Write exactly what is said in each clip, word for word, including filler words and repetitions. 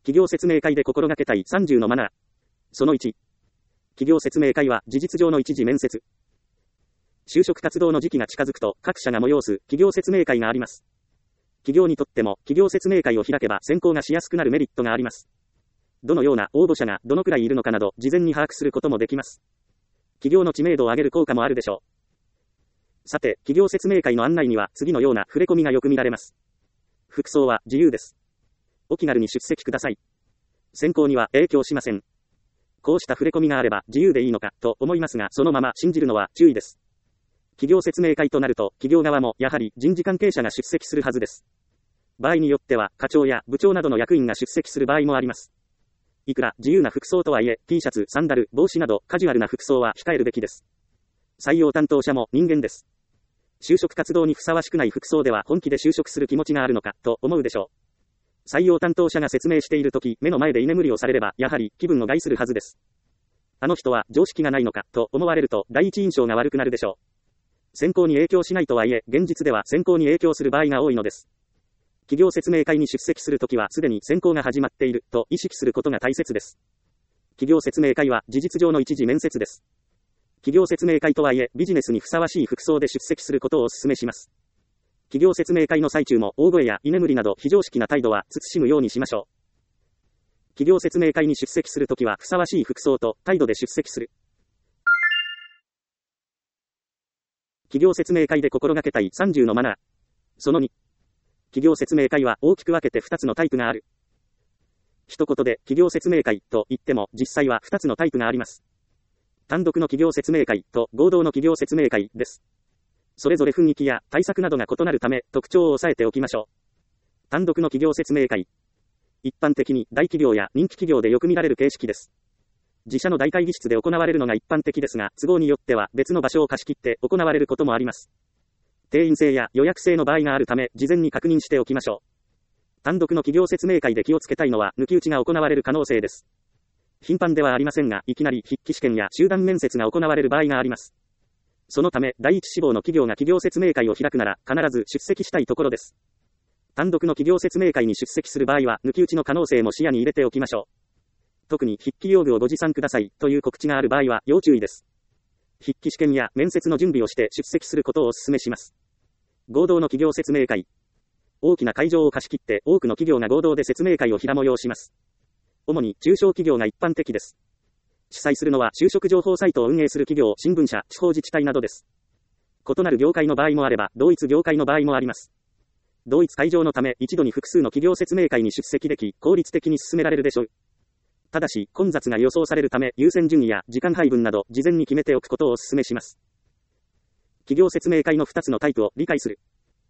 企業説明会で心がけたいさんじゅうのマナー。そのいち。企業説明会は事実上の一次面接。就職活動の時期が近づくと各社が催す企業説明会があります。企業にとっても企業説明会を開けば選考がしやすくなるメリットがあります。どのような応募者がどのくらいいるのかなど事前に把握することもできます。企業の知名度を上げる効果もあるでしょう。さて、企業説明会の案内には次のような触れ込みがよく見られます。服装は自由です。お気軽に出席ください。選考には影響しません。こうした触れ込みがあれば自由でいいのかと思いますが、そのまま信じるのは注意です。企業説明会となると企業側もやはり人事関係者が出席するはずです。場合によっては課長や部長などの役員が出席する場合もあります。いくら自由な服装とはいえ T シャツ、サンダル、帽子などカジュアルな服装は控えるべきです。採用担当者も人間です。就職活動にふさわしくない服装では本気で就職する気持ちがあるのかと思うでしょう。採用担当者が説明しているとき、目の前で居眠りをされればやはり気分を害するはずです。あの人は常識がないのかと思われると第一印象が悪くなるでしょう。選考に影響しないとはいえ、現実では選考に影響する場合が多いのです。企業説明会に出席するときはすでに選考が始まっていると意識することが大切です。企業説明会は事実上の一次面接です。企業説明会とはいえ、ビジネスにふさわしい服装で出席することをお勧めします。企業説明会の最中も大声や居眠りなど非常識な態度は慎むようにしましょう。企業説明会に出席するときはふさわしい服装と態度で出席する。企業説明会で心がけたいさんじゅうのマナー。そのに。企業説明会は大きく分けてふたつのタイプがある。一言で企業説明会と言っても実際はふたつのタイプがあります。単独の企業説明会と合同の企業説明会です。それぞれ雰囲気や対策などが異なるため特徴を押さえておきましょう。単独の企業説明会。一般的に大企業や人気企業でよく見られる形式です。自社の大会議室で行われるのが一般的ですが、都合によっては別の場所を貸し切って行われることもあります。定員制や予約制の場合があるため事前に確認しておきましょう。単独の企業説明会で気をつけたいのは抜き打ちが行われる可能性です。頻繁ではありませんが、いきなり筆記試験や集団面接が行われる場合があります。そのため第一志望の企業が企業説明会を開くなら必ず出席したいところです。単独の企業説明会に出席する場合は抜き打ちの可能性も視野に入れておきましょう。特に筆記用具をご持参くださいという告知がある場合は要注意です。筆記試験や面接の準備をして出席することをお勧めします。合同の企業説明会。大きな会場を貸し切って多くの企業が合同で説明会を開催します。主に中小企業が一般的です。主催するのは就職情報サイトを運営する企業、新聞社、地方自治体などです。異なる業界の場合もあれば、同一業界の場合もあります。同一会場のため、一度に複数の企業説明会に出席でき、効率的に進められるでしょう。ただし、混雑が予想されるため、優先順位や時間配分など、事前に決めておくことをお勧めします。企業説明会のふたつのタイプを理解する。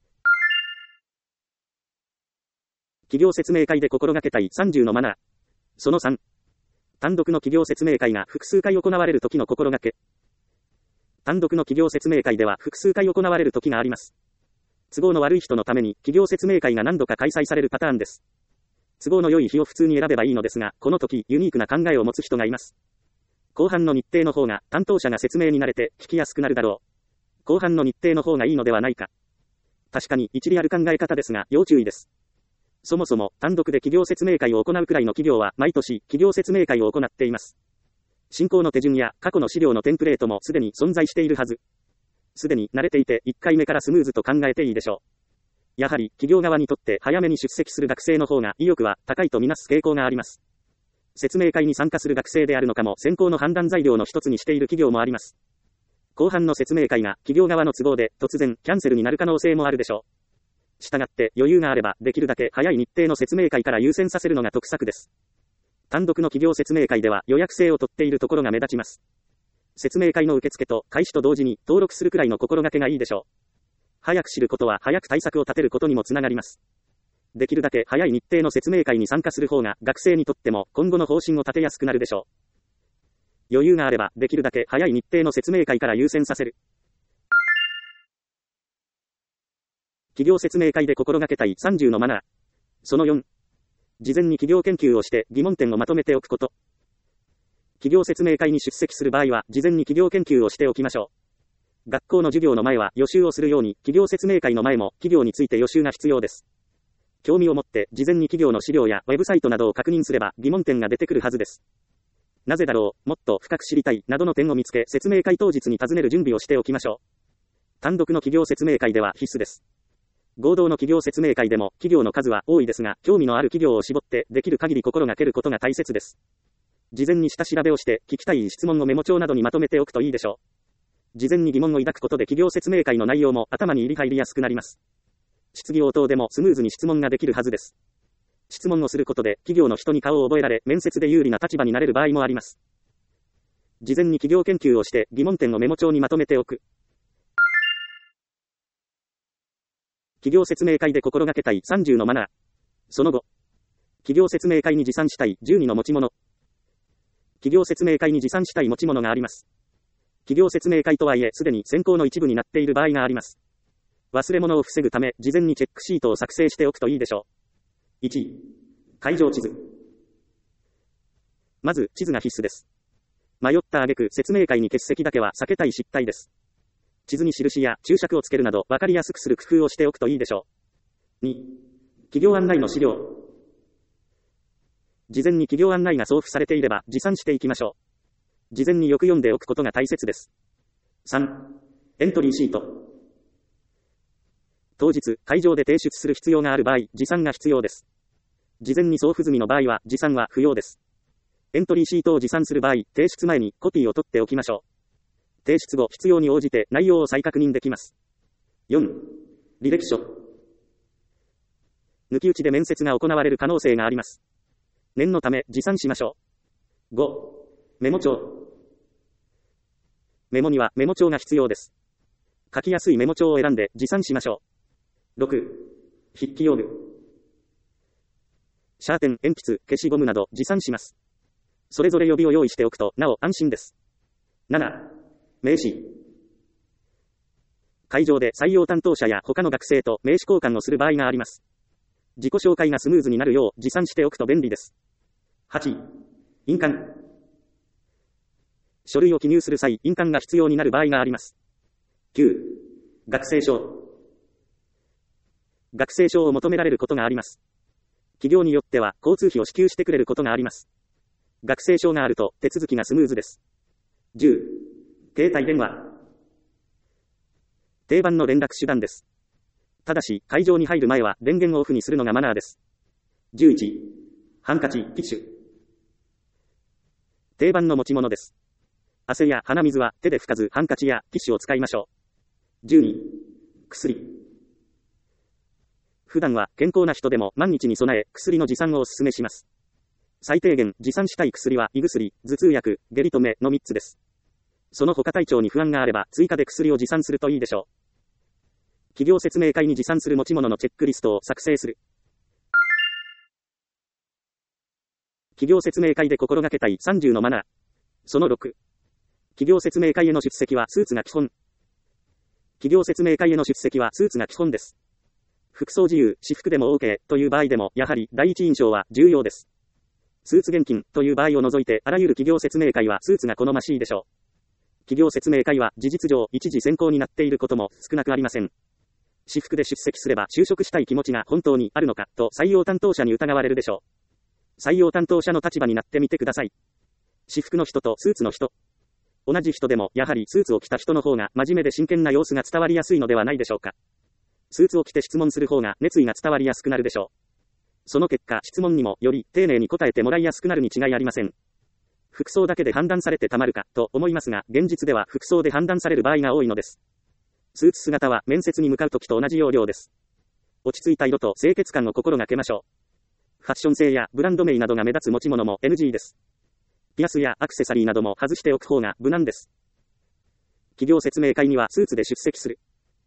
企業説明会で心がけたいさんじゅうのマナー。そのさん。単独の企業説明会が複数回行われる時の心がけ。単独の企業説明会では複数回行われる時があります。都合の悪い人のために企業説明会が何度か開催されるパターンです。都合の良い日を普通に選べばいいのですが、この時ユニークな考えを持つ人がいます。後半の日程の方が担当者が説明に慣れて聞きやすくなるだろう。後半の日程の方がいいのではないか。確かに一理ある考え方ですが要注意です。そもそも単独で企業説明会を行うくらいの企業は毎年企業説明会を行っています。進行の手順や過去の資料のテンプレートもすでに存在しているはず。すでに慣れていていっかいめからスムーズと考えていいでしょう。やはり企業側にとって早めに出席する学生の方が意欲は高いとみなす傾向があります。説明会に参加する学生であるのかも選考の判断材料の一つにしている企業もあります。後半の説明会が企業側の都合で突然キャンセルになる可能性もあるでしょう。したがって余裕があればできるだけ早い日程の説明会から優先させるのが得策です。単独の企業説明会では予約制を取っているところが目立ちます。説明会の受付と開始と同時に登録するくらいの心がけがいいでしょう。早く知ることは早く対策を立てることにもつながります。できるだけ早い日程の説明会に参加する方が学生にとっても今後の方針を立てやすくなるでしょう。余裕があればできるだけ早い日程の説明会から優先させる。企業説明会で心がけたいさんじゅうのマナー。そのよん。事前に企業研究をして疑問点をまとめておくこと。企業説明会に出席する場合は事前に企業研究をしておきましょう。学校の授業の前は予習をするように企業説明会の前も企業について予習が必要です。 興味を持って事前に企業の資料やウェブサイトなどを確認すれば疑問点が出てくるはずです。なぜだろう、もっと深く知りたい、などの点を見つけ、説明会当日に尋ねる準備をしておきましょう。単独の企業説明会では必須です。合同の企業説明会でも企業の数は多いですが、興味のある企業を絞ってできる限り心がけることが大切です。事前に下調べをして聞きたい質問をメモ帳などにまとめておくといいでしょう。事前に疑問を抱くことで企業説明会の内容も頭に入り入りやすくなります。質疑応答でもスムーズに質問ができるはずです。質問をすることで企業の人に顔を覚えられ、面接で有利な立場になれる場合もあります。事前に企業研究をして疑問点をメモ帳にまとめておく。企業説明会で心がけたいさんじゅうのマナー。その後、企業説明会に持参したいじゅうにの持ち物。企業説明会に持参したい持ち物があります。企業説明会とはいえ、すでに選考の一部になっている場合があります。忘れ物を防ぐため、事前にチェックシートを作成しておくといいでしょう。いち. 会場地図。まず、地図が必須です。迷った挙句、説明会に欠席だけは避けたい失態です。地図に印や注釈をつけるなど、分かりやすくする工夫をしておくといいでしょう。に. 企業案内の資料。事前に企業案内が送付されていれば、持参していきましょう。事前によく読んでおくことが大切です。さん. エントリーシート。当日、会場で提出する必要がある場合、持参が必要です。事前に送付済みの場合は、持参は不要です。エントリーシートを持参する場合、提出前にコピーを取っておきましょう。提出後、必要に応じて内容を再確認できます。よん. 履歴書。抜き打ちで面接が行われる可能性があります。念のため、持参しましょう。ご. メモ帳。メモにはメモ帳が必要です。書きやすいメモ帳を選んで持参しましょう。ろく. 筆記用具。シャーペン、鉛筆、消しゴムなど持参します。それぞれ予備を用意しておくとなお安心です。なな. 名刺。会場で採用担当者や他の学生と名刺交換をする場合があります。自己紹介がスムーズになるよう持参しておくと便利です。はち. 印鑑。書類を記入する際、印鑑が必要になる場合があります。きゅう. 学生証。学生証を求められることがあります。企業によっては交通費を支給してくれることがあります。学生証があると手続きがスムーズです。じゅう. 携帯電話。定番の連絡手段です。ただし、会場に入る前は電源をオフにするのがマナーです。じゅういち. ハンカチ、ティッシュ。定番の持ち物です。汗や鼻水は手で拭かずハンカチやティッシュを使いましょう。じゅうに. 薬。普段は健康な人でも万一に備え薬の持参をお勧めします。最低限持参したい薬は胃薬、頭痛薬、下痢止めのみっつです。その他体調に不安があれば追加で薬を持参するといいでしょう。企業説明会に持参する持ち物のチェックリストを作成する。企業説明会で心がけたいさんじゅうのマナー。そのろく. 企業説明会への出席はスーツが基本。企業説明会への出席はスーツが基本です。服装自由、私服でも OK という場合でも、やはり第一印象は重要です。スーツ厳禁という場合を除いて、あらゆる企業説明会はスーツが好ましいでしょう。企業説明会は事実上一時選考になっていることも少なくありません。私服で出席すれば就職したい気持ちが本当にあるのかと採用担当者に疑われるでしょう。採用担当者の立場になってみてください。私服の人とスーツの人。同じ人でもやはりスーツを着た人の方が真面目で真剣な様子が伝わりやすいのではないでしょうか。スーツを着て質問する方が熱意が伝わりやすくなるでしょう。その結果、質問にもより丁寧に答えてもらいやすくなるに違いありません。服装だけで判断されてたまるかと思いますが、現実では服装で判断される場合が多いのです。スーツ姿は面接に向かうときと同じ要領です。落ち着いた色と清潔感を心がけましょう。ファッション性やブランド名などが目立つ持ち物も エヌジー です。ピアスやアクセサリーなども外しておく方が無難です。企業説明会にはスーツで出席する。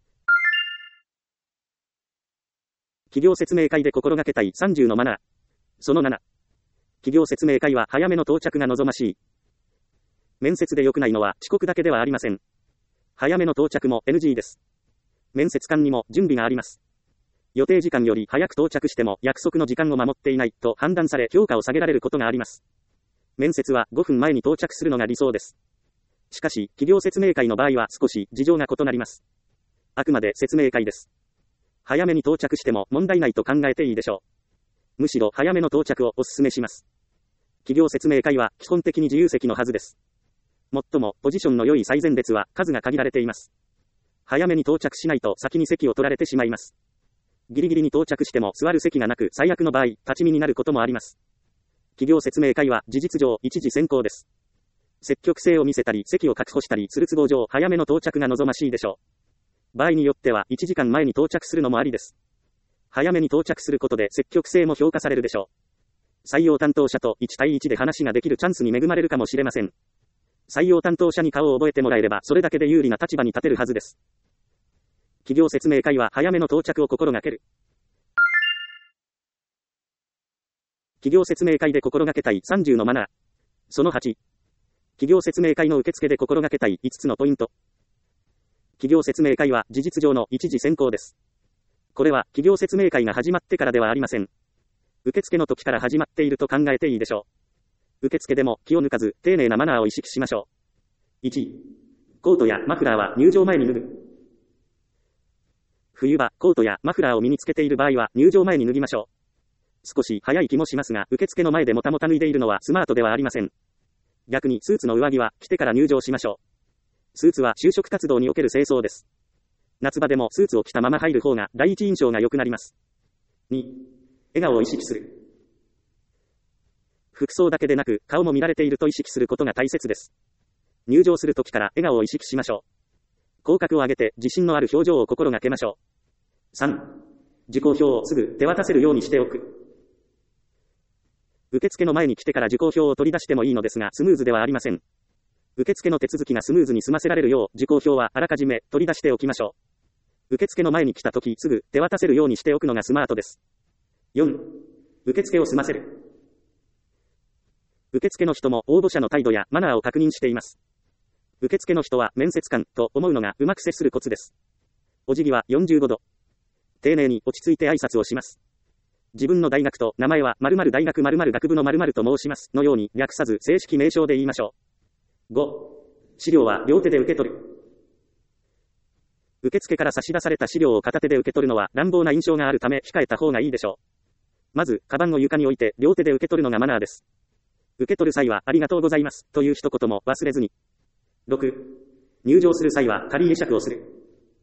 企業説明会で心がけたいさんじゅうのマナー。そのなな. 企業説明会は早めの到着が望ましい。面接で良くないのは遅刻だけではありません。早めの到着も エヌジー です。面接官にも準備があります。予定時間より早く到着しても約束の時間を守っていないと判断され評価を下げられることがあります。面接はごふんまえに到着するのが理想です。しかし、企業説明会の場合は少し事情が異なります。あくまで説明会です。 早めに到着しても問題ないと考えていいでしょう。むしろ早めの到着をお勧めします。企業説明会は基本的に自由席のはずです。もっとも、ポジションの良い最前列は数が限られています。早めに到着しないと先に席を取られてしまいます。ギリギリに到着しても座る席がなく、最悪の場合、立ち見になることもあります。企業説明会は事実上一時選考です。積極性を見せたり、席を確保したりする都合上、早めの到着が望ましいでしょう。場合によってはいちじかんまえに到着するのもありです。早めに到着することで積極性も評価されるでしょう。採用担当者といち対いちで話ができるチャンスに恵まれるかもしれません。採用担当者に顔を覚えてもらえれば、それだけで有利な立場に立てるはずです。企業説明会は早めの到着を心がける。企業説明会で心がけたいさんじゅうのマナー。そのはち。企業説明会の受付で心がけたいいつつのポイント。企業説明会は事実上の一時選考です。これは企業説明会が始まってからではありません。受付の時から始まっていると考えていいでしょう。受付でも気を抜かず丁寧なマナーを意識しましょう。いち. コートやマフラーは入場前に脱ぐ。冬場、コートやマフラーを身につけている場合は入場前に脱ぎましょう。少し早い気もしますが、受付の前でもたもた脱いでいるのはスマートではありません。逆にスーツの上着は着てから入場しましょう。スーツは就職活動における清掃です。夏場でもスーツを着たまま入る方が第一印象が良くなります。に. 笑顔を意識する。服装だけでなく顔も見られていると意識することが大切です。入場するときから笑顔を意識しましょう。口角を上げて自信のある表情を心がけましょう。さん. 受講票をすぐ手渡せるようにしておく。受付の前に来てから受講票を取り出してもいいのですが、スムーズではありません。受付の手続きがスムーズに済ませられるよう、受講票はあらかじめ取り出しておきましょう。受付の前に来たとき、すぐ手渡せるようにしておくのがスマートです。よん. 受付を済ませる。受付の人も応募者の態度やマナーを確認しています。受付の人は面接官と思うのがうまく接するコツです。お辞儀はよんじゅうごど。丁寧に落ち着いて挨拶をします。自分の大学と名前は〇〇大学〇〇学部の〇〇と申しますのように略さず正式名称で言いましょう。ご. 資料は両手で受け取る。受付から差し出された資料を片手で受け取るのは乱暴な印象があるため控えた方がいいでしょう。まず、カバンを床に置いて両手で受け取るのがマナーです。受け取る際はありがとうございますという一言も忘れずに。ろく. 入場する際は軽い会釈をする。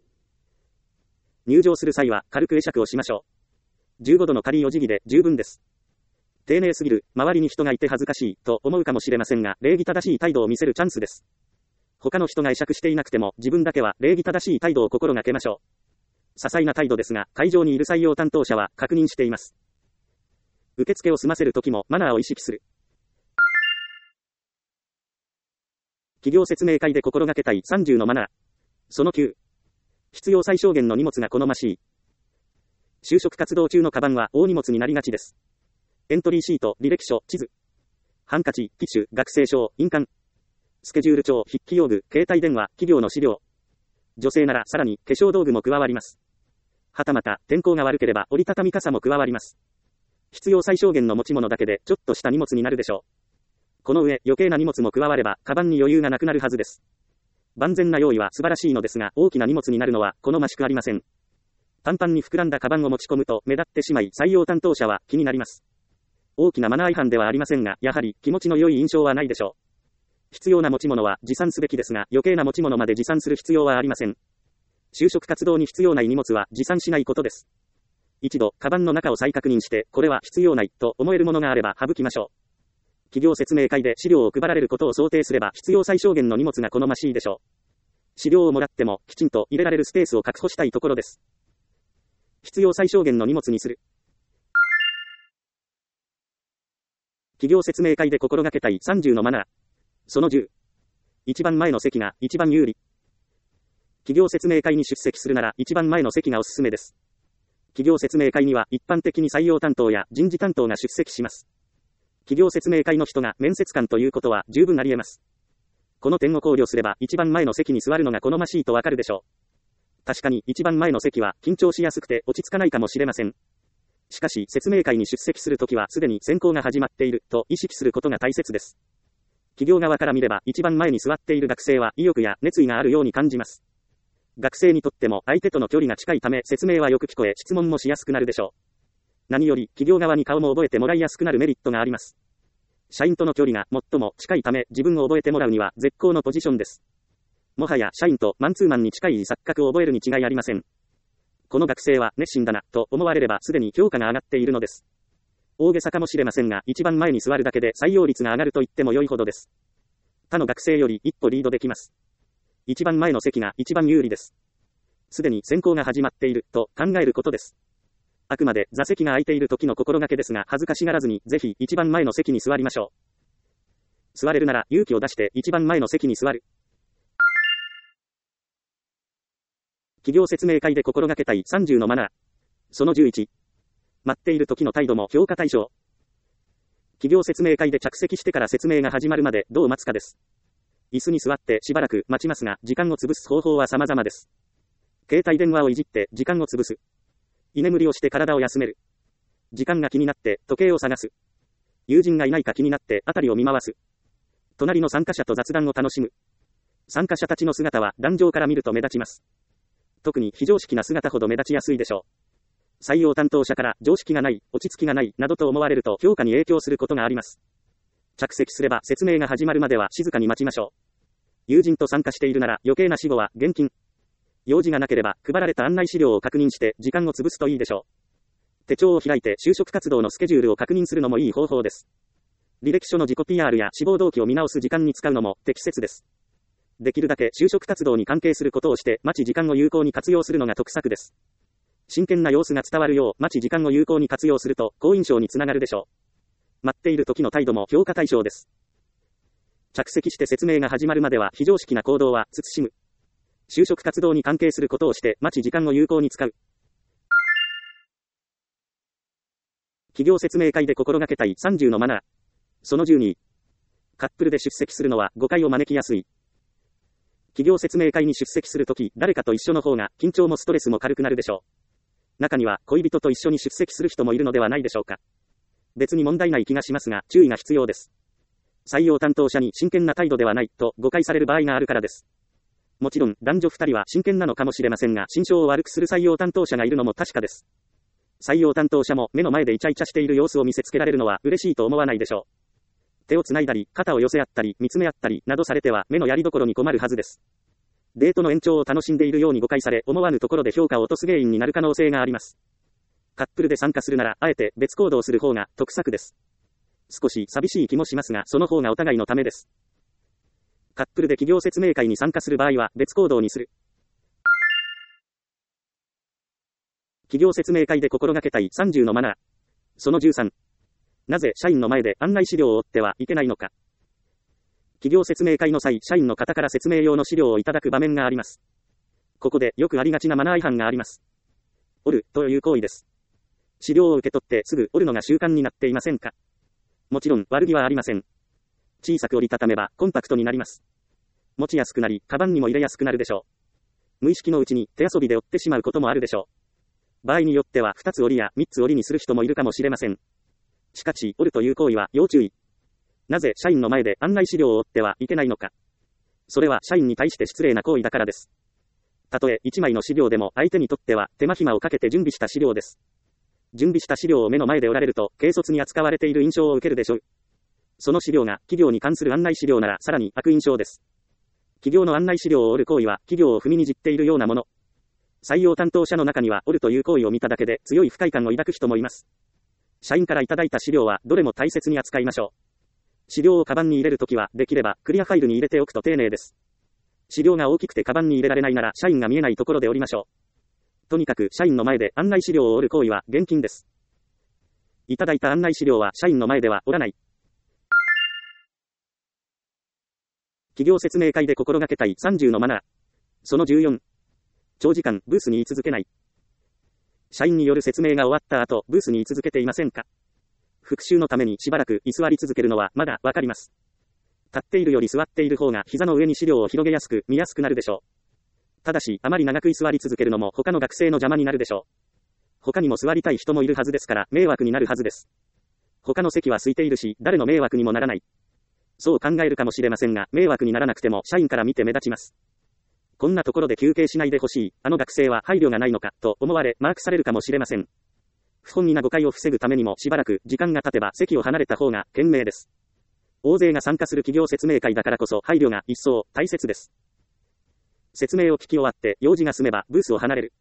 入場する際は軽く会釈をしましょう。じゅうごどの軽いお辞儀で十分です。丁寧すぎる、周りに人がいて恥ずかしいと思うかもしれませんが、礼儀正しい態度を見せるチャンスです。他の人が会釈していなくても自分だけは礼儀正しい態度を心がけましょう。些細な態度ですが、会場にいる採用担当者は確認しています。受付を済ませるときもマナーを意識する。企業説明会で心がけたいさんじゅうのマナー。そのきゅう。必要最小限の荷物が好ましい。就職活動中のカバンは大荷物になりがちです。エントリーシート、履歴書、地図、ハンカチ、ティッシュ、学生証、印鑑、スケジュール帳、筆記用具、携帯電話、企業の資料。女性ならさらに化粧道具も加わります。はたまた天候が悪ければ折りたたみ傘も加わります。必要最小限の持ち物だけでちょっとした荷物になるでしょう。この上余計な荷物も加わればカバンに余裕がなくなるはずです。万全な用意は素晴らしいのですが、大きな荷物になるのは好ましくありません。パンパンに膨らんだカバンを持ち込むと目立ってしまい、採用担当者は気になります。大きなマナー違反ではありませんが、やはり気持ちの良い印象はないでしょう。必要な持ち物は持参すべきですが、余計な持ち物まで持参する必要はありません。就職活動に必要ない荷物は持参しないことです。一度、カバンの中を再確認して、これは必要ないと思えるものがあれば省きましょう。企業説明会で資料を配られることを想定すれば、必要最小限の荷物が好ましいでしょう。資料をもらっても、きちんと入れられるスペースを確保したいところです。必要最小限の荷物にする。企業説明会で心がけたいさんじゅうのマナー。そのじゅう。一番前の席が一番有利。企業説明会に出席するなら一番前の席がおすすめです。企業説明会には一般的に採用担当や人事担当が出席します。企業説明会の人が面接官ということは十分あり得ます。この点を考慮すれば一番前の席に座るのが好ましいとわかるでしょう。確かに一番前の席は緊張しやすくて落ち着かないかもしれません。しかし説明会に出席するときはすでに選考が始まっていると意識することが大切です。企業側から見れば一番前に座っている学生は意欲や熱意があるように感じます。 学生にとっても相手との距離が近いため説明はよく聞こえ質問もしやすくなるでしょう。何より企業側に顔も覚えてもらいやすくなるメリットがあります。社員との距離が最も近いため自分を覚えてもらうには絶好のポジションです。もはや社員とマンツーマンに近い錯覚を覚えるに違いありません。この学生は熱心だなと思われればすでに評価が上がっているのです。大げさかもしれませんが一番前に座るだけで採用率が上がると言っても良いほどです。他の学生より一歩リードできます。一番前の席が一番有利です。すでに選考が始まっていると考えることです。あくまで座席が空いている時の心がけですが恥ずかしがらずにぜひ一番前の席に座りましょう。座れるなら勇気を出して一番前の席に座る。企業説明会で心がけたいさんじゅうのマナー。そのじゅういち。待っている時の態度も評価対象。企業説明会で着席してから説明が始まるまでどう待つかです。椅子に座ってしばらく待ちますが時間を潰す方法は様々です。携帯電話をいじって時間を潰す。居眠りをして体を休める。時間が気になって時計を探す。友人がいないか気になって辺りを見回す。隣の参加者と雑談を楽しむ。参加者たちの姿は壇上から見ると目立ちます。特に非常識な姿ほど目立ちやすいでしょう。採用担当者から常識がない、落ち着きがないなどと思われると評価に影響することがあります。着席すれば説明が始まるまでは静かに待ちましょう。友人と参加しているなら余計な死後は現金。用事がなければ配られた案内資料を確認して時間を潰すといいでしょう。手帳を開いて就職活動のスケジュールを確認するのもいい方法です。履歴書の自己 ピーアール や志望動機を見直す時間に使うのも適切です。できるだけ就職活動に関係することをして待ち時間を有効に活用するのが得策です。真剣な様子が伝わるよう待ち時間を有効に活用すると好印象につながるでしょう。待っている時の態度も評価対象です。着席して説明が始まるまでは非常識な行動は慎む。就職活動に関係することをして待ち時間を有効に使う。企業説明会で心がけたいさんじゅうのマナー。そのじゅうに。カップルで出席するのは誤解を招きやすい。企業説明会に出席するとき、誰かと一緒の方が緊張もストレスも軽くなるでしょう。中には恋人と一緒に出席する人もいるのではないでしょうか。別に問題ない気がしますが、注意が必要です。採用担当者に真剣な態度ではないと誤解される場合があるからです。もちろん男女ふたりは真剣なのかもしれませんが、心象を悪くする採用担当者がいるのも確かです。採用担当者も目の前でイチャイチャしている様子を見せつけられるのは嬉しいと思わないでしょう。手をつないだり、肩を寄せ合ったり、見つめ合ったりなどされては目のやりどころに困るはずです。デートの延長を楽しんでいるように誤解され、思わぬところで評価を落とす原因になる可能性があります。カップルで参加するなら、あえて別行動する方が得策です。少し寂しい気もしますが、その方がお互いのためです。カップルで企業説明会に参加する場合は別行動にする。企業説明会で心がけたいさんじゅうのマナー。そのじゅうさん。なぜ社員の前で案内資料を追ってはいけないのか。企業説明会の際、社員の方から説明用の資料をいただく場面があります。ここでよくありがちなマナー違反があります。折るという行為です。資料を受け取ってすぐ折るのが習慣になっていませんか。もちろん悪気はありません。小さく折りたためばコンパクトになります。持ちやすくなり、カバンにも入れやすくなるでしょう。無意識のうちに手遊びで折ってしまうこともあるでしょう。場合によってはふたつ折りやみっつ折りにする人もいるかもしれません。しかし、折るという行為は要注意。なぜ社員の前で案内資料を折ってはいけないのか。それは社員に対して失礼な行為だからです。たとえいちまいの資料でも相手にとっては手間暇をかけて準備した資料です。準備した資料を目の前で折られると軽率に扱われている印象を受けるでしょう。その資料が企業に関する案内資料ならさらに悪印象です。企業の案内資料を折る行為は企業を踏みにじっているようなもの。採用担当者の中には折るという行為を見ただけで強い不快感を抱く人もいます。社員からいただいた資料はどれも大切に扱いましょう。資料をカバンに入れるときはできればクリアファイルに入れておくと丁寧です。資料が大きくてカバンに入れられないなら社員が見えないところで折りましょう。とにかく社員の前で案内資料を折る行為は厳禁です。いただいた案内資料は社員の前では折らない。企業説明会で心がけたいさんじゅうのマナー。そのじゅうよん。長時間ブースに居続けない。社員による説明が終わった後、ブースに居続けていませんか。復習のためにしばらく居座り続けるのはまだわかります。立っているより座っている方が膝の上に資料を広げやすく見やすくなるでしょう。ただし、あまり長く居座り続けるのも他の学生の邪魔になるでしょう。他にも座りたい人もいるはずですから迷惑になるはずです。他の席は空いているし、誰の迷惑にもならない。そう考えるかもしれませんが、迷惑にならなくても社員から見て目立ちます。 こんなところで休憩しないでほしい、あの学生は配慮がないのか、と思われ、マークされるかもしれません。不本意な誤解を防ぐためにもしばらく時間が経てば席を離れた方が賢明です。大勢が参加する企業説明会だからこそ配慮が一層大切です。説明を聞き終わって用事が済めばブースを離れる。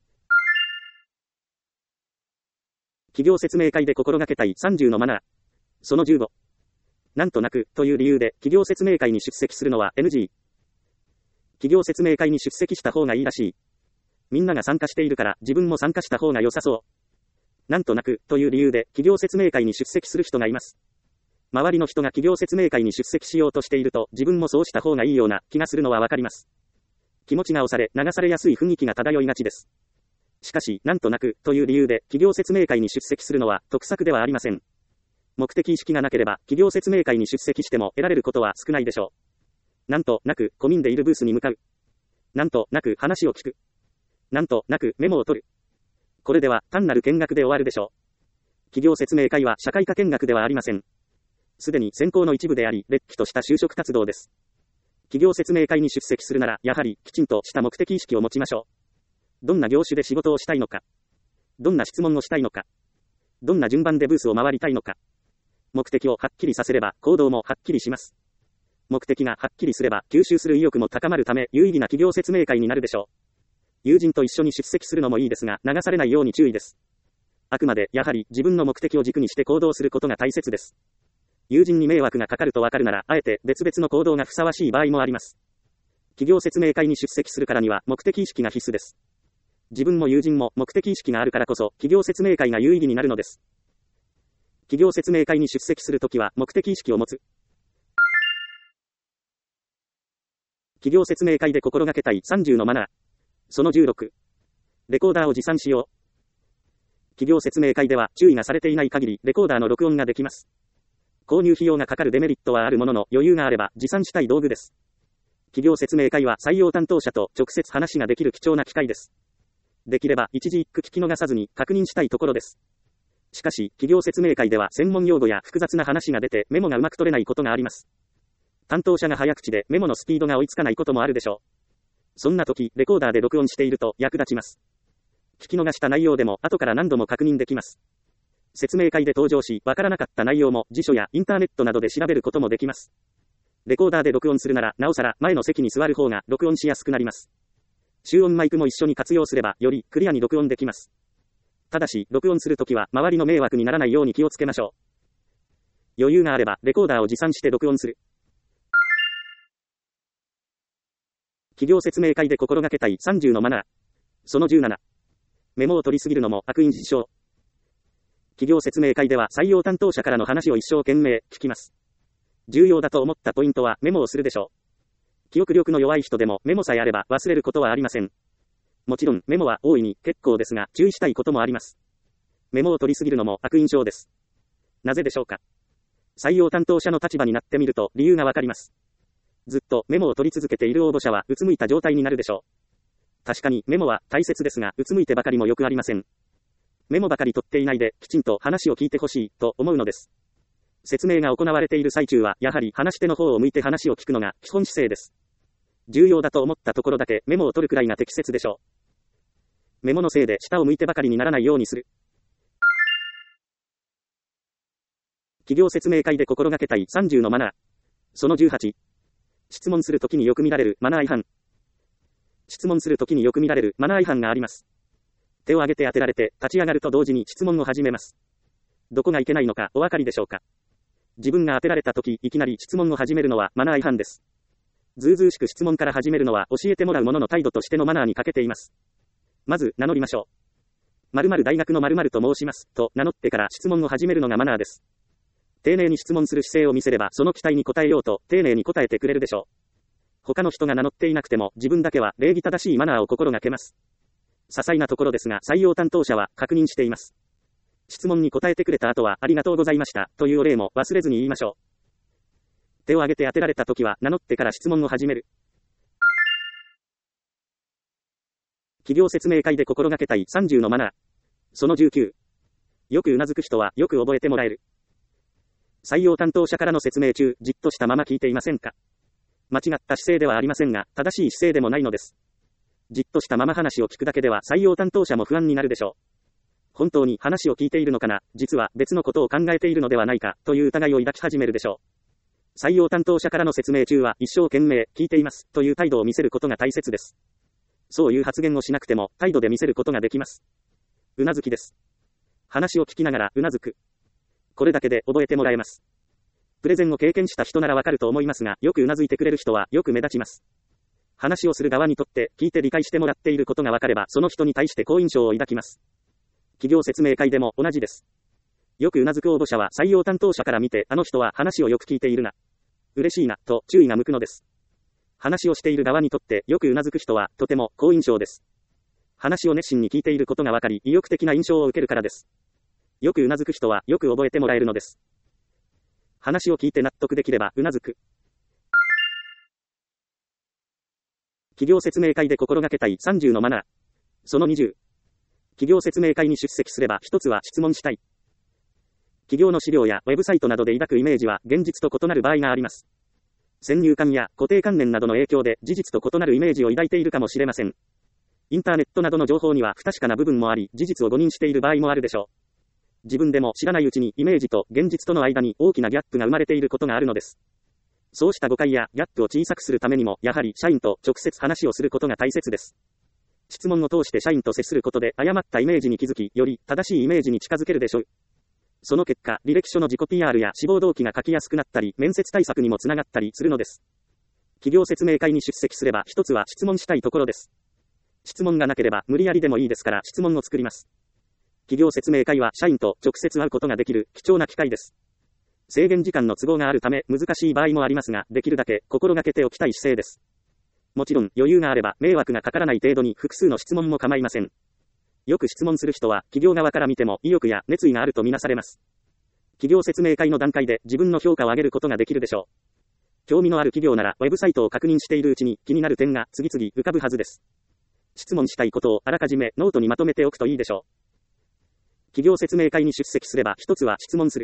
企業説明会で心がけたいさんじゅうのマナー。そのじゅうご。なんとなくという理由で企業説明会に出席するのは エヌジー。企業説明会に出席した方がいいらしい。みんなが参加しているから自分も参加した方が良さそう。なんとなくという理由で企業説明会に出席する人がいます。周りの人が企業説明会に出席しようとしていると自分もそうした方がいいような気がするのはわかります。気持ちが押され流されやすい雰囲気が漂いがちです。しかし、なんとなくという理由で企業説明会に出席するのは得策ではありません。目的意識がなければ企業説明会に出席しても得られることは少ないでしょう。なんとなくコミンでいるブースに向かう。なんとなく話を聞く。なんとなくメモを取る。これでは単なる見学で終わるでしょう。企業説明会は社会科見学ではありません。すでに専攻の一部であり、れっきとした就職活動です。企業説明会に出席するなら、やはりきちんとした目的意識を持ちましょう。どんな業種で仕事をしたいのか。どんな質問をしたいのか。どんな順番でブースを回りたいのか。目的をはっきりさせれば行動もはっきりします。目的がはっきりすれば吸収する意欲も高まるため有意義な企業説明会になるでしょう。友人と一緒に出席するのもいいですが流されないように注意です。あくまでやはり自分の目的を軸にして行動することが大切です。友人に迷惑がかかるとわかるならあえて別々の行動がふさわしい場合もあります。企業説明会に出席するからには目的意識が必須です。自分も友人も目的意識があるからこそ企業説明会が有意義になるのです。企業説明会に出席するときは目的意識を持つ。企業説明会で心がけたいさんじゅうのマナー。そのじゅうろく。レコーダーを持参しよう。企業説明会では注意がされていない限りレコーダーの録音ができます。購入費用がかかるデメリットはあるものの余裕があれば持参したい道具です。企業説明会は採用担当者と直接話ができる貴重な機会です。できれば一字一句聞き逃さずに確認したいところです。しかし、企業説明会では専門用語や複雑な話が出てメモがうまく取れないことがあります。担当者が早口でメモのスピードが追いつかないこともあるでしょう。そんな時、レコーダーで録音していると役立ちます。聞き逃した内容でも後から何度も確認できます。説明会で登場し、わからなかった内容も辞書やインターネットなどで調べることもできます。レコーダーで録音するなら、なおさら前の席に座る方が録音しやすくなります。集音マイクも一緒に活用すれば、よりクリアに録音できます。ただし、録音するときは周りの迷惑にならないように気をつけましょう。余裕があれば、レコーダーを持参して録音する。企業説明会で心がけたいさんじゅうのマナー。そのじゅうなな。メモを取りすぎるのも悪因事象。企業説明会では採用担当者からの話を一生懸命聞きます。重要だと思ったポイントはメモをするでしょう。記憶力の弱い人でもメモさえあれば忘れることはありません。もちろんメモは大いに結構ですが注意したいこともあります。メモを取りすぎるのも悪印象です。なぜでしょうか。採用担当者の立場になってみると理由がわかります。ずっとメモを取り続けている応募者はうつむいた状態になるでしょう。確かにメモは大切ですがうつむいてばかりもよくありません。メモばかり取っていないできちんと話を聞いてほしいと思うのです。説明が行われている最中はやはり話し手の方を向いて話を聞くのが基本姿勢です。重要だと思ったところだけメモを取るくらいが適切でしょう。メモのせいで下を向いてばかりにならないようにする。企業説明会で心がけたいさんじゅうのマナー。そのじゅうはち。質問するときによく見られるマナー違反。質問するときによく見られるマナー違反があります。手を挙げて当てられて立ち上がると同時に質問を始めます。どこがいけないのかお分かりでしょうか。自分が当てられたときいきなり質問を始めるのはマナー違反です。ずうずうしく質問から始めるのは教えてもらう者の態度としてのマナーに欠けています。まず名乗りましょう。〇〇大学の〇〇と申しますと名乗ってから質問を始めるのがマナーです。丁寧に質問する姿勢を見せればその期待に応えようと丁寧に答えてくれるでしょう。他の人が名乗っていなくても自分だけは礼儀正しいマナーを心がけます。些細なところですが採用担当者は確認しています。質問に答えてくれた後はありがとうございましたというお礼も忘れずに言いましょう。手を挙げて当てられたときは名乗ってから質問を始める。企業説明会で心がけたいさんじゅうのマナー。そのじゅうきゅう。よくうなずく人はよく覚えてもらえる。採用担当者からの説明中、じっとしたまま聞いていませんか。 間違った姿勢ではありませんが、正しい姿勢でもないのです。じっとしたまま話を聞くだけでは採用担当者も不安になるでしょう。本当に話を聞いているのかな、実は別のことを考えているのではないか、という疑いを抱き始めるでしょう。採用担当者からの説明中は一生懸命聞いていますという態度を見せることが大切です。そういう発言をしなくても態度で見せることができます。うなずきです。話を聞きながらうなずく。これだけで覚えてもらえます。プレゼンを経験した人ならわかると思いますが、よくうなずいてくれる人はよく目立ちます。話をする側にとって聞いて理解してもらっていることがわかれば、その人に対して好印象を抱きます。企業説明会でも同じです。よくうなずく応募者は採用担当者から見て、あの人は話をよく聞いているな、嬉しいな、と注意が向くのです。話をしている側にとってよくうなずく人はとても好印象です。話を熱心に聞いていることがわかり、意欲的な印象を受けるからです。よくうなずく人はよく覚えてもらえるのです。話を聞いて納得できればうなずく。企業説明会で心がけたいさんじゅうのマナー。そのにじゅう。企業説明会に出席すれば一つは質問したい。企業の資料やウェブサイトなどで抱くイメージは現実と異なる場合があります。先入観や固定観念などの影響で事実と異なるイメージを抱いているかもしれません。インターネットなどの情報には不確かな部分もあり、事実を誤認している場合もあるでしょう。自分でも知らないうちにイメージと現実との間に大きなギャップが生まれていることがあるのです。そうした誤解やギャップを小さくするためにも、やはり社員と直接話をすることが大切です。質問を通して社員と接することで誤ったイメージに気づき、より正しいイメージに近づけるでしょう。その結果、履歴書の自己 ピーアール や志望動機が書きやすくなったり、面接対策にもつながったりするのです。企業説明会に出席すれば一つは質問したいところです。質問がなければ無理やりでもいいですから質問を作ります。企業説明会は社員と直接会うことができる貴重な機会です。制限時間の都合があるため難しい場合もありますが、できるだけ心がけておきたい姿勢です。もちろん余裕があれば迷惑がかからない程度に複数の質問も構いません。よく質問する人は企業側から見ても意欲や熱意があるとみなされます。企業説明会の段階で自分の評価を上げることができるでしょう。興味のある企業ならウェブサイトを確認しているうちに気になる点が次々浮かぶはずです。質問したいことをあらかじめノートにまとめておくといいでしょう。企業説明会に出席すれば一つは質問する。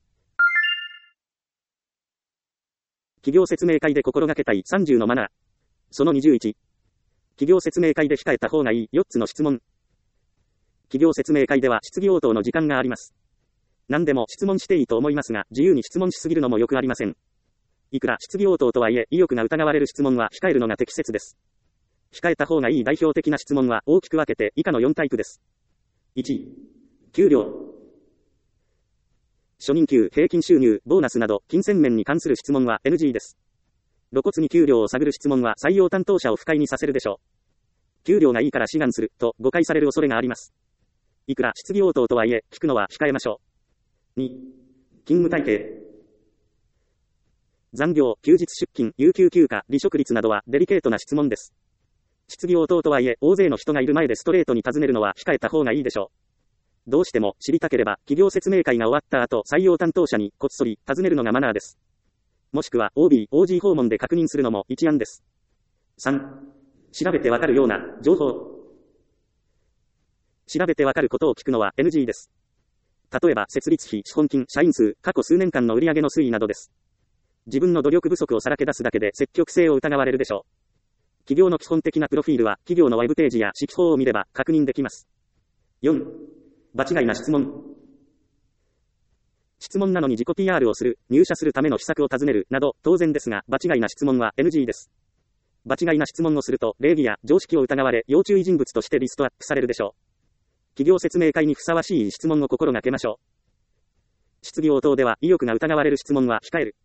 企業説明会で心がけたいさんじゅうのマナー。そのにじゅういち。企業説明会で控えた方がいいよっつの質問。企業説明会では質疑応答の時間があります。何でも質問していいと思いますが、自由に質問しすぎるのもよくありません。いくら質疑応答とはいえ、意欲が疑われる質問は控えるのが適切です。控えた方がいい代表的な質問は大きく分けて以下のよんタイプです。いち、給料。初任給、平均収入、ボーナスなど、金銭面に関する質問は エヌジー です。露骨に給料を探る質問は採用担当者を不快にさせるでしょう。給料がいいから志願する、と誤解される恐れがあります。いくら質疑応答とはいえ、聞くのは控えましょう。に、勤務体系。残業、休日出勤、有給休暇、離職率などはデリケートな質問です。質疑応答とはいえ、大勢の人がいる前でストレートに尋ねるのは控えた方がいいでしょう。どうしても知りたければ、企業説明会が終わった後、採用担当者にこっそり尋ねるのがマナーです。もしくは オービー、オージー 訪問で確認するのも一案です。さん、調べてわかるような情報。調べてわかることを聞くのは エヌジー です。例えば設立費、資本金、社員数、過去数年間の売上の推移などです。自分の努力不足をさらけ出すだけで積極性を疑われるでしょう。企業の基本的なプロフィールは企業のウェブページや指揮法を見れば確認できます。よん、場違いな質問。質問なのに自己 ピーアール をする、入社するための秘策を尋ねる、など、当然ですが、場違いな質問は エヌジー です。場違いな質問をすると、礼儀や常識を疑われ、要注意人物としてリストアップされるでしょう。企業説明会にふさわしい質問を心がけましょう。質疑応答では、意欲が疑われる質問は控える。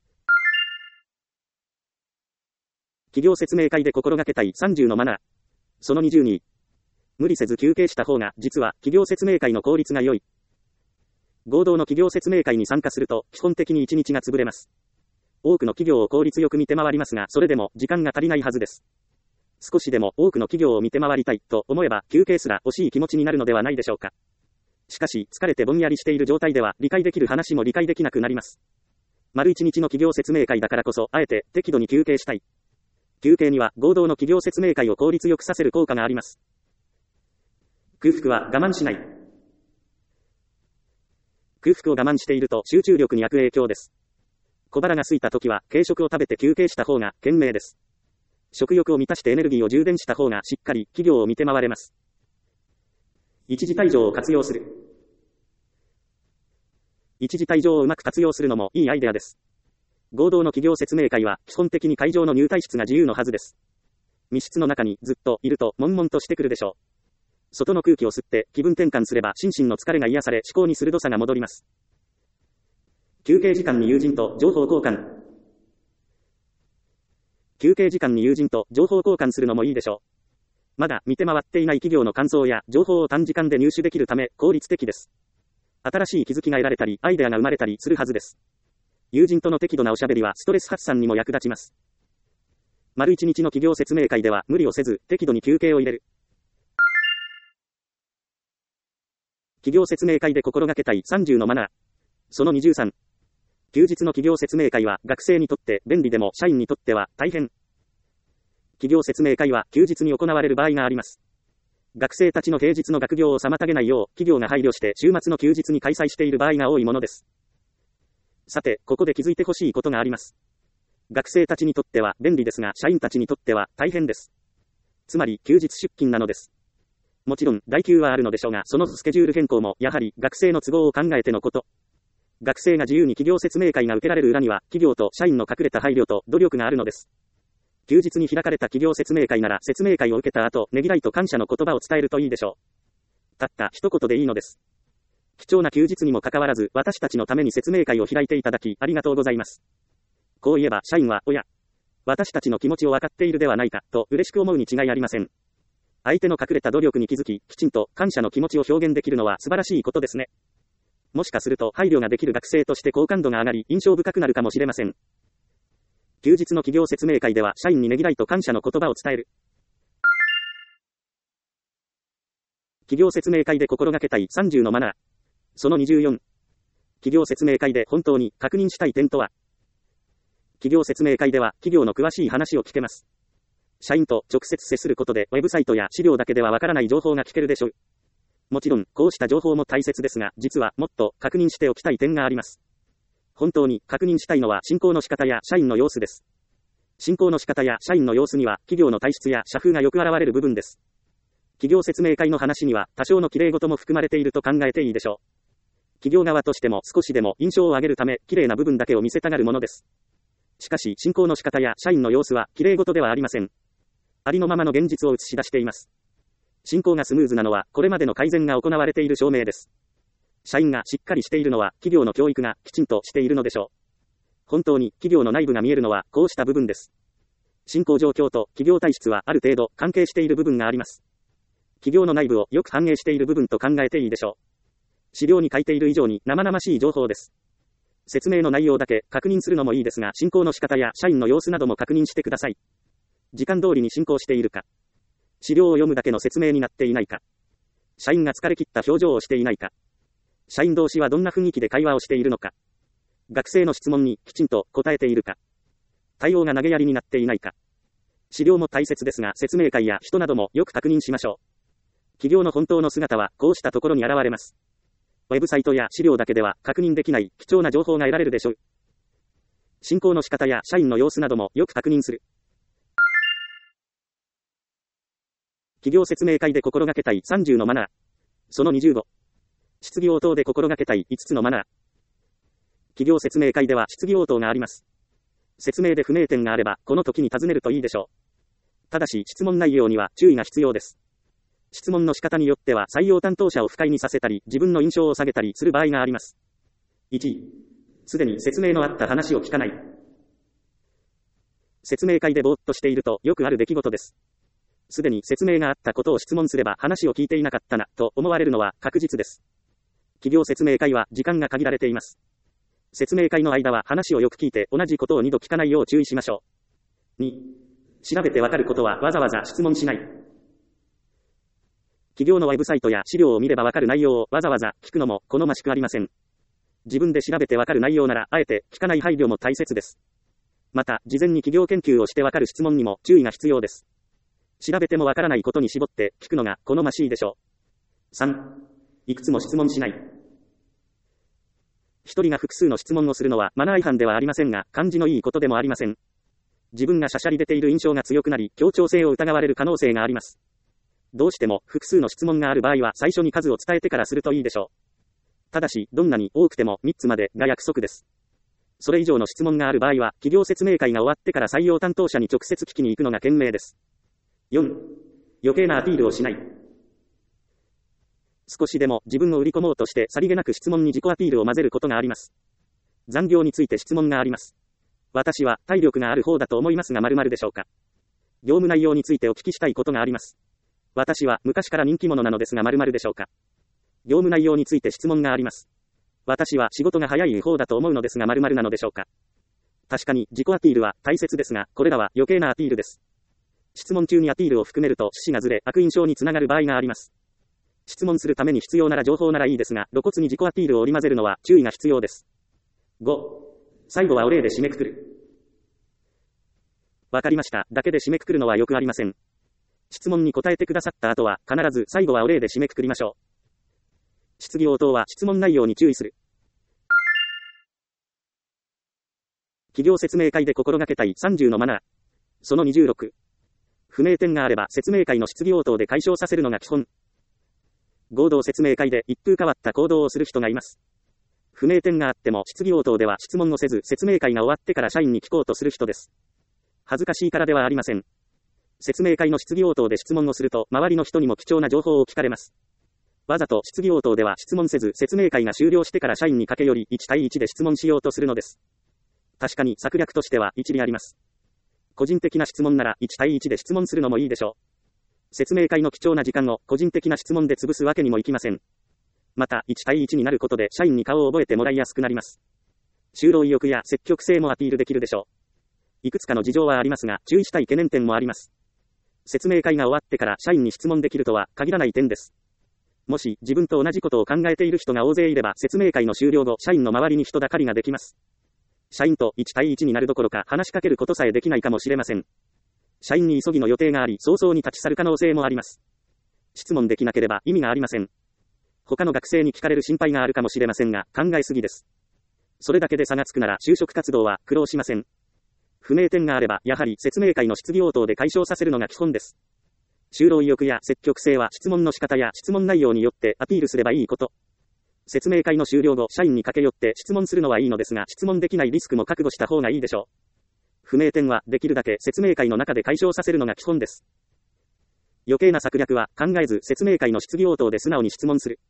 企業説明会で心がけたいさんじゅうのマナー。そのにじゅうに。無理せず休憩した方が、実は、企業説明会の効率が良い。合同の企業説明会に参加すると、基本的にいちにちが潰れます。多くの企業を効率よく見て回りますが、それでも、時間が足りないはずです。少しでも多くの企業を見て回りたい、と思えば、休憩すら惜しい気持ちになるのではないでしょうか。しかし、疲れてぼんやりしている状態では、理解できる話も理解できなくなります。丸一日の企業説明会だからこそ、あえて、適度に休憩したい。休憩には、合同の企業説明会を効率よくさせる効果があります。空腹は我慢しない。空腹を我慢していると集中力に悪影響です。 小腹が空いた時は軽食を食べて休憩した方が賢明です。食欲を満たしてエネルギーを充電した方がしっかり企業を見て回れます。一時退場を活用する。一時退場をうまく活用するのもいいアイデアです。合同の企業説明会は基本的に会場の入退室が自由のはずです。密室の中にずっといると悶々としてくるでしょう。外の空気を吸って気分転換すれば心身の疲れが癒され思考に鋭さが戻ります。休憩時間に友人と情報交換。休憩時間に友人と情報交換するのもいいでしょう。まだ見て回っていない企業の感想や情報を短時間で入手できるため効率的です。新しい気づきが得られたりアイデアが生まれたりするはずです。友人との適度なおしゃべりはストレス発散にも役立ちます。丸一日の企業説明会では無理をせず適度に休憩を入れる。企業説明会で心がけたいさんじゅうのマナー。そのにじゅうさん。休日の企業説明会は学生にとって便利でも社員にとっては大変。企業説明会は休日に行われる場合があります。学生たちの平日の学業を妨げないよう企業が配慮して週末の休日に開催している場合が多いものです。さて、ここで気づいてほしいことがあります。学生たちにとっては便利ですが社員たちにとっては大変です。つまり休日出勤なのです。もちろん代給はあるのでしょうがそのスケジュール変更もやはり学生の都合を考えてのこと。学生が自由に企業説明会が受けられる裏には企業と社員の隠れた配慮と努力があるのです。休日に開かれた企業説明会なら説明会を受けた後ねぎらいと感謝の言葉を伝えるといいでしょう。たった一言でいいのです。貴重な休日にもかかわらず私たちのために説明会を開いていただきありがとうございます。こう言えば社員はおや私たちの気持ちを分かっているではないかと嬉しく思うに違いありません。相手の隠れた努力に気づききちんと感謝の気持ちを表現できるのは素晴らしいことですね。もしかすると配慮ができる学生として好感度が上がり印象深くなるかもしれません。休日の企業説明会では社員にねぎらいと感謝の言葉を伝える。企業説明会で心がけたいさんじゅうのマナー。そのにじゅうよん。企業説明会で本当に確認したい点とは。企業説明会では企業の詳しい話を聞けます。社員と直接接することでウェブサイトや資料だけではわからない情報が聞けるでしょう。もちろんこうした情報も大切ですが実はもっと確認しておきたい点があります。本当に確認したいのは進行の仕方や社員の様子です。進行の仕方や社員の様子には企業の体質や社風がよく現れる部分です。企業説明会の話には多少の綺麗事も含まれていると考えていいでしょう。企業側としても少しでも印象を上げるため綺麗な部分だけを見せたがるものです。しかし進行の仕方や社員の様子は綺麗事ではありません。ありのままの現実を映し出しています。進行がスムーズなのはこれまでの改善が行われている証明です。社員がしっかりしているのは企業の教育がきちんとしているのでしょう。本当に企業の内部が見えるのはこうした部分です。進行状況と企業体質はある程度関係している部分があります。企業の内部をよく反映している部分と考えていいでしょう。資料に書いている以上に生々しい情報です。説明の内容だけ確認するのもいいですが進行の仕方や社員の様子なども確認してください。時間通りに進行しているか。資料を読むだけの説明になっていないか。社員が疲れ切った表情をしていないか。社員同士はどんな雰囲気で会話をしているのか。学生の質問にきちんと答えているか。対応が投げやりになっていないか。資料も大切ですが説明会や人などもよく確認しましょう。企業の本当の姿はこうしたところに現れます。ウェブサイトや資料だけでは確認できない貴重な情報が得られるでしょう。進行の仕方や社員の様子などもよく確認する。企業説明会で心がけたいさんじゅうのマナー。そのにじゅうご。質疑応答で心がけたいいつつのマナー。企業説明会では質疑応答があります。説明で不明点があればこの時に尋ねるといいでしょう。ただし質問内容には注意が必要です。質問の仕方によっては採用担当者を不快にさせたり自分の印象を下げたりする場合があります。いち. すでに説明のあった話を聞かない。説明会でぼーっとしているとよくある出来事です。すでに説明があったことを質問すれば話を聞いていなかったなと思われるのは確実です。企業説明会は時間が限られています。説明会の間は話をよく聞いて同じことをにど聞かないよう注意しましょう。に. 調べてわかることはわざわざ質問しない。企業のウェブサイトや資料を見ればわかる内容をわざわざ聞くのも好ましくありません。自分で調べてわかる内容ならあえて聞かない配慮も大切です。また事前に企業研究をしてわかる質問にも注意が必要です。調べてもわからないことに絞って聞くのが好ましいでしょう。さん. いくつも質問しない。 一人が複数の質問をするのはマナー違反ではありませんが、感じのいいことでもありません。自分がしゃしゃり出ている印象が強くなり、協調性を疑われる可能性があります。どうしても複数の質問がある場合は最初に数を伝えてからするといいでしょう。ただし、どんなに多くてもみっつまでが約束です。それ以上の質問がある場合は、企業説明会が終わってから採用担当者に直接聞きに行くのが賢明です。よん. 余計なアピールをしない。少しでも自分を売り込もうとしてさりげなく質問に自己アピールを混ぜることがあります。残業について質問があります。私は体力がある方だと思いますが〇〇でしょうか。業務内容についてお聞きしたいことがあります。私は昔から人気者なのですが〇〇でしょうか。業務内容について質問があります。私は仕事が早い方だと思うのですが〇〇なのでしょうか。確かに自己アピールは大切ですが、これらは余計なアピールです。質問中にアピールを含めると趣旨がずれ悪印象につながる場合があります。質問するために必要なら情報ならいいですが、露骨に自己アピールを織り交ぜるのは注意が必要です。ご. 最後はお礼で締めくくる。わかりましただけで締めくくるのはよくありません。質問に答えてくださった後は必ず最後はお礼で締めくくりましょう。質疑応答は質問内容に注意する。企業説明会で心がけたいさんじゅうのマナー。そのにじゅうろく。不明点があれば説明会の質疑応答で解消させるのが基本。合同説明会で一風変わった行動をする人がいます。不明点があっても質疑応答では質問をせず説明会が終わってから社員に聞こうとする人です。恥ずかしいからではありません。説明会の質疑応答で質問をすると周りの人にも貴重な情報を聞かれます。わざと質疑応答では質問せず説明会が終了してから社員に駆け寄りいち対いちで質問しようとするのです。確かに策略としては一理あります。個人的な質問ならいち対いちで質問するのもいいでしょう。説明会の貴重な時間を個人的な質問で潰すわけにもいきません。またいち対いちになることで社員に顔を覚えてもらいやすくなります。就労意欲や積極性もアピールできるでしょう。いくつかの事情はありますが注意したい懸念点もあります。説明会が終わってから社員に質問できるとは限らない点です。もし自分と同じことを考えている人が大勢いれば説明会の終了後社員の周りに人だかりができます。社員といち対いちになるどころか話しかけることさえできないかもしれません。社員に急ぎの予定があり早々に立ち去る可能性もあります。質問できなければ意味がありません。他の学生に聞かれる心配があるかもしれませんが考えすぎです。それだけで差がつくなら就職活動は苦労しません。不明点があればやはり説明会の質疑応答で解消させるのが基本です。就労意欲や積極性は質問の仕方や質問内容によってアピールすればいいこと。説明会の終了後社員に駆け寄って質問するのはいいのですが質問できないリスクも覚悟した方がいいでしょう。不明点はできるだけ説明会の中で解消させるのが基本です。余計な策略は考えず説明会の質疑応答で素直に質問する。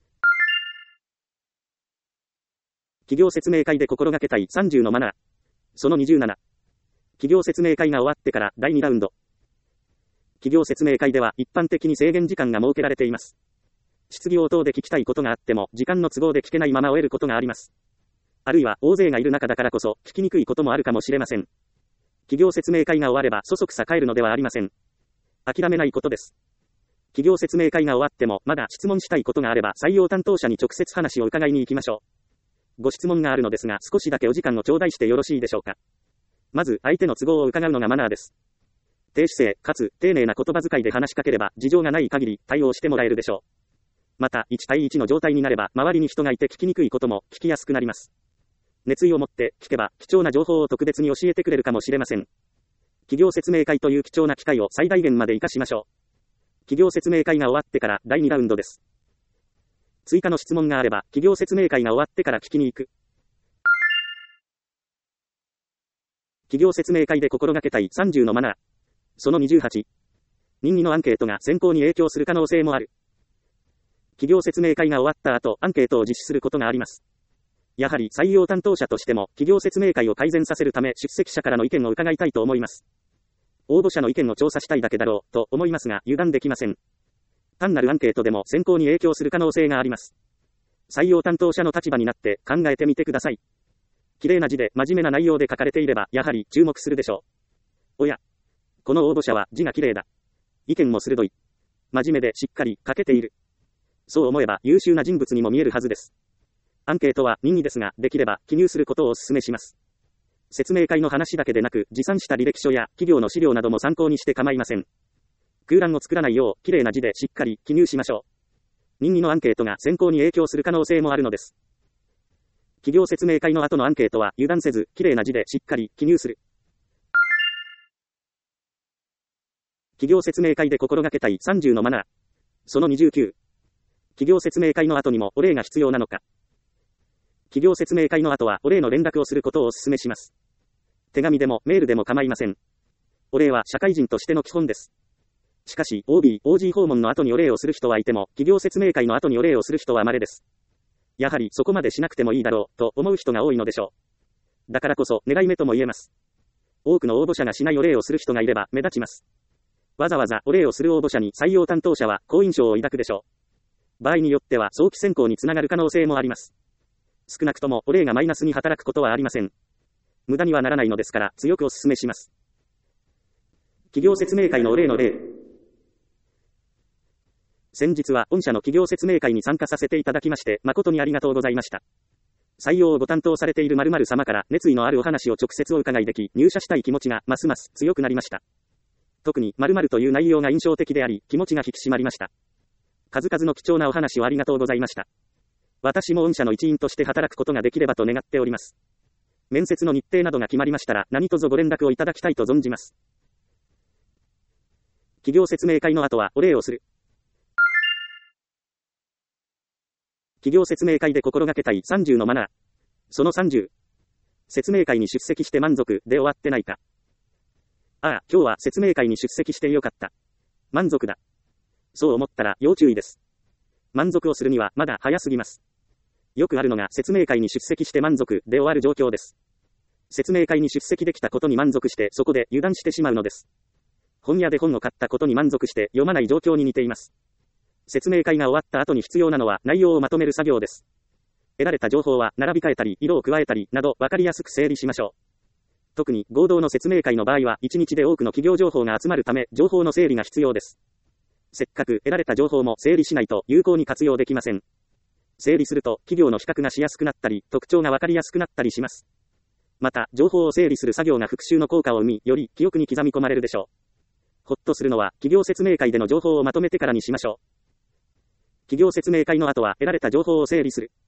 企業説明会で心がけたいさんじゅうのマナー。そのにじゅうなな。企業説明会が終わってからだいにラウンド。企業説明会では一般的に制限時間が設けられています。質疑応答で聞きたいことがあっても時間の都合で聞けないまま終えることがあります。あるいは大勢がいる中だからこそ聞きにくいこともあるかもしれません。企業説明会が終わればそそくさ帰るのではありません。諦めないことです。企業説明会が終わってもまだ質問したいことがあれば採用担当者に直接話を伺いに行きましょう。ご質問があるのですが少しだけお時間を頂戴してよろしいでしょうか。まず相手の都合を伺うのがマナーです。低姿勢かつ丁寧な言葉遣いで話しかければ事情がない限り対応してもらえるでしょう。またいち対いちの状態になれば周りに人がいて聞きにくいことも聞きやすくなります。熱意を持って聞けば貴重な情報を特別に教えてくれるかもしれません。企業説明会という貴重な機会を最大限まで活かしましょう。企業説明会が終わってからだいにラウンドです。追加の質問があれば企業説明会が終わってから聞きに行く。企業説明会で心がけたいさんじゅうのマナー。そのにじゅうはち。任意のアンケートが選考に影響する可能性もある。企業説明会が終わった後、アンケートを実施することがあります。やはり採用担当者としても、企業説明会を改善させるため、出席者からの意見を伺いたいと思います。応募者の意見を調査したいだけだろう、と思いますが、油断できません。単なるアンケートでも選考に影響する可能性があります。採用担当者の立場になって考えてみてください。綺麗な字で真面目な内容で書かれていれば、やはり注目するでしょう。おや、この応募者は字が綺麗だ。意見も鋭い。真面目でしっかり書けている。そう思えば優秀な人物にも見えるはずです。アンケートは任意ですが、できれば記入することをお勧めします。説明会の話だけでなく、持参した履歴書や企業の資料なども参考にして構いません。空欄を作らないよう、綺麗な字でしっかり記入しましょう。任意のアンケートが選考に影響する可能性もあるのです。 企業説明会の後のアンケートは油断せず、綺麗な字でしっかり記入する。企業説明会で心がけたいさんじゅうのマナー。そのにじゅうきゅう。企業説明会の後にもお礼が必要なのか。企業説明会の後はお礼の連絡をすることをお勧めします。手紙でもメールでも構いません。お礼は社会人としての基本です。しかし、オービー、オージー 訪問の後にお礼をする人はいても、企業説明会の後にお礼をする人は稀です。やはりそこまでしなくてもいいだろう、と思う人が多いのでしょう。だからこそ、狙い目とも言えます。多くの応募者がしないお礼をする人がいれば目立ちます。わざわざお礼をする応募者に採用担当者は好印象を抱くでしょう。場合によっては早期選考につながる可能性もあります。少なくともお礼がマイナスに働くことはありません。無駄にはならないのですから強くお勧めします。企業説明会のお礼の例。先日は御社の企業説明会に参加させていただきまして誠にありがとうございました。採用をご担当されている〇〇様から熱意のあるお話を直接お伺いでき、入社したい気持ちがますます強くなりました。特に〇〇という内容が印象的であり、気持ちが引き締まりました。数々の貴重なお話をありがとうございました。私も御社の一員として働くことができればと願っております。面接の日程などが決まりましたら、何卒ご連絡をいただきたいと存じます。企業説明会の後はお礼をする。企業説明会で心がけたいさんじゅうのマナー。そのさんじゅう。説明会に出席して満足で終わってないか。ああ、今日は説明会に出席してよかった。満足だ。そう思ったら要注意です。満足をするにはまだ早すぎます。よくあるのが説明会に出席して満足で終わる状況です。説明会に出席できたことに満足してそこで油断してしまうのです。本屋で本を買ったことに満足して読まない状況に似ています。説明会が終わった後に必要なのは内容をまとめる作業です。得られた情報は並び替えたり色を加えたりなど分かりやすく整理しましょう。特に合同の説明会の場合はいちにちで多くの企業情報が集まるため情報の整理が必要です。せっかく得られた情報も整理しないと有効に活用できません。整理すると企業の比較がしやすくなったり特徴が分かりやすくなったりします。また情報を整理する作業が復習の効果を生みより記憶に刻み込まれるでしょう。ほっとするのは企業説明会での情報をまとめてからにしましょう。企業説明会の後は得られた情報を整理する。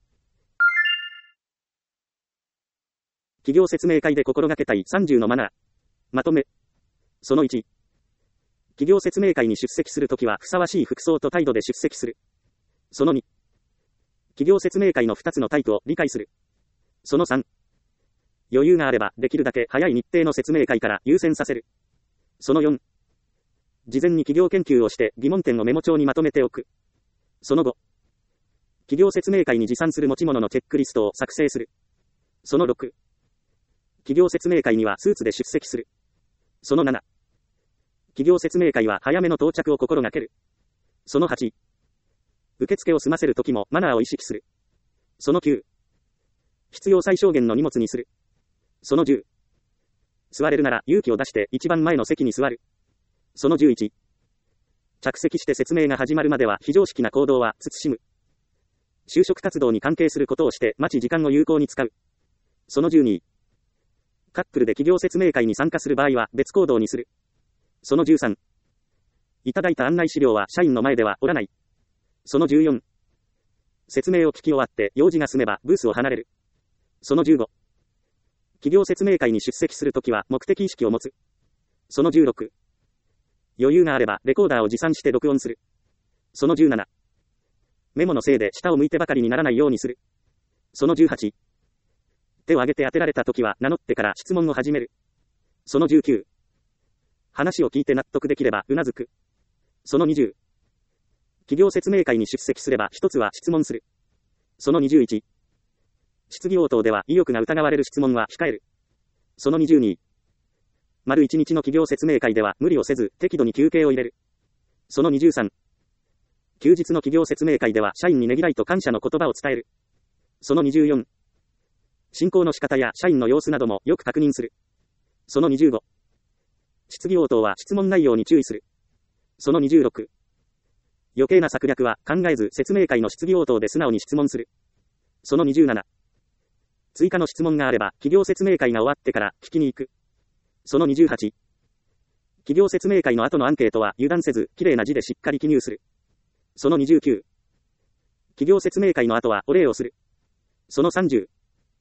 企業説明会で心がけたいさんじゅうのマナー。まとめ。そのいち。企業説明会に出席するときはふさわしい服装と態度で出席する。そのに。企業説明会のふたつのタイプを理解する。そのさん。余裕があればできるだけ早い日程の説明会から優先させる。そのよん。事前に企業研究をして疑問点をメモ帳にまとめておく。そのご。企業説明会に持参する持ち物のチェックリストを作成する。そのろく。企業説明会にはスーツで出席する。そのなな。企業説明会は早めの到着を心がける。そのはち。受付を済ませるときもマナーを意識する。そのきゅう。必要最小限の荷物にする。そのじゅう。座れるなら勇気を出して一番前の席に座る。そのじゅういち。着席して説明が始まるまでは非常識な行動は慎む。就職活動に関係することをして待ち時間を有効に使う。そのじゅうに。カップルで企業説明会に参加する場合は別行動にする。そのじゅうさん。いただいた案内資料は社員の前では折らない。そのじゅうよん。説明を聞き終わって用事が済めばブースを離れる。そのじゅうご。企業説明会に出席するときは目的意識を持つ。そのじゅうろく。余裕があればレコーダーを持参して録音する。そのじゅうなな。メモのせいで下を向いてばかりにならないようにする。そのじゅうはち。手を挙げて当てられたときは名乗ってから質問を始める。そのじゅうきゅう。話を聞いて納得できればうなずく。そのにじゅう。企業説明会に出席すれば一つは質問する。そのにじゅういち。質疑応答では意欲が疑われる質問は控える。そのにじゅうに。丸一日の企業説明会では無理をせず適度に休憩を入れる。そのにじゅうさん。休日の企業説明会では社員にねぎらいと感謝の言葉を伝える。そのにじゅうよん。進行の仕方や社員の様子などもよく確認する。そのにじゅうご。質疑応答は質問内容に注意する。そのにじゅうろく。余計な策略は考えず説明会の質疑応答で素直に質問する。そのにじゅうなな。追加の質問があれば企業説明会が終わってから聞きに行く。そのにじゅうはち。企業説明会の後のアンケートは油断せず綺麗な字でしっかり記入する。そのにじゅうきゅう。企業説明会の後はお礼をする。そのさんじゅう。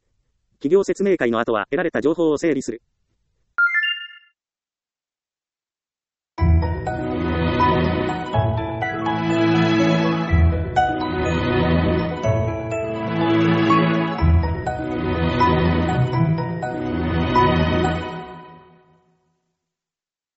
企業説明会の後は得られた情報を整理する。